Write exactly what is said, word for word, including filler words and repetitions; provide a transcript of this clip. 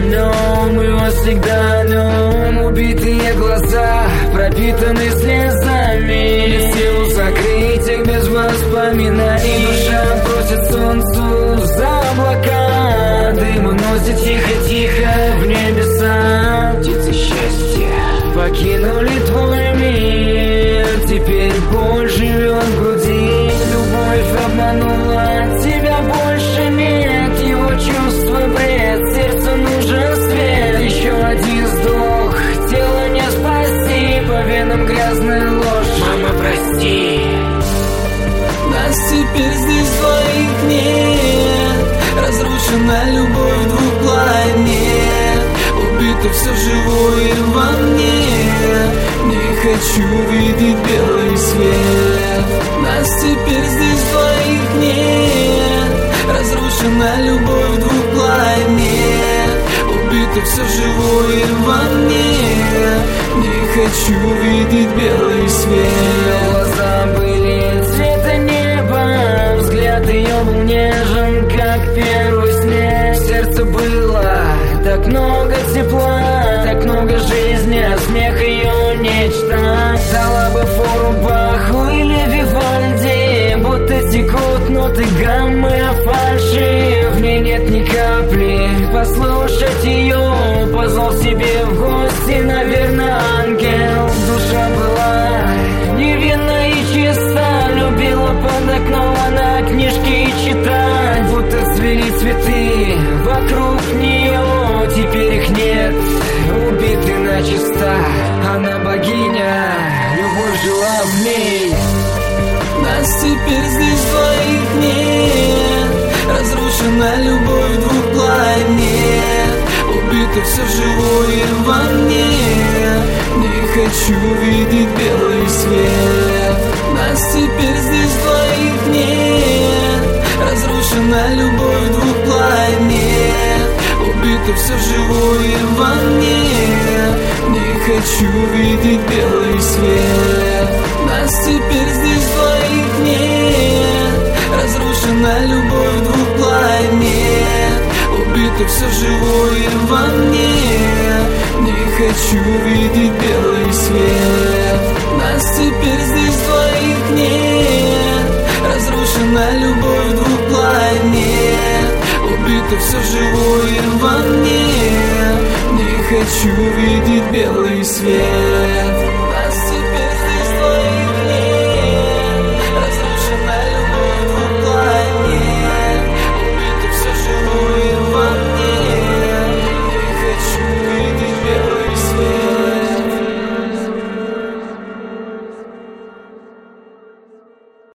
днем, и он всегда о нем. Убитые глаза пропитаны слезами, без сил закрыть их без воспоминаний. Душа просит солнцу за облака, дым уносит тихо-тихо в небеса. Птицы счастья покинули твой мир, теперь боль живет в груди. Любовь обманула, тебя больше нет, его чувства бред, сердцу нужен свет. Еще один вздох, тело не спасти, по венам грязная ложь. Мама, прости. Нас теперь здесь двоих нет, разрушена любовь двух планет, убито все живое во мне. Не хочу видеть белый свет. Нас теперь здесь двоих нет, разрушена любовь двух планет, убито все живое во мне. Не хочу видеть белый свет. Глаза были цвета неба, взгляд ее был нежен, как первый снег. В сердце было так много тепла, так много жизни, а смех ее нечто. Дала бы фору Баху или Вивальди, будто текут ноты гаммы о фальши. В ней нет ни капли, послушать ее позвал себе в гости, наверное, ангел. Душа была невинна и чиста, любила под окном она книжки читать. Будто цвели цветы вокруг нее, теперь их нет, убиты начисто. Она богиня, любовь жила в ней. Нас теперь здесь двоих нет, разрушена любовь двух планет, убито все живое во мне. Не хочу видеть белый свет. Нас теперь здесь двоих нет, разрушена любовь двух планет, убито все живое во мне. Не хочу видеть белый свет. Нас теперь здесь двоих нет, разрушена любовь двух планет, убито все живое во мне. Не хочу видеть белый свет. Нас теперь здесь двоих нет, разрушена любовь двух планет, убито все живое во мне. Не хочу видеть белый свет.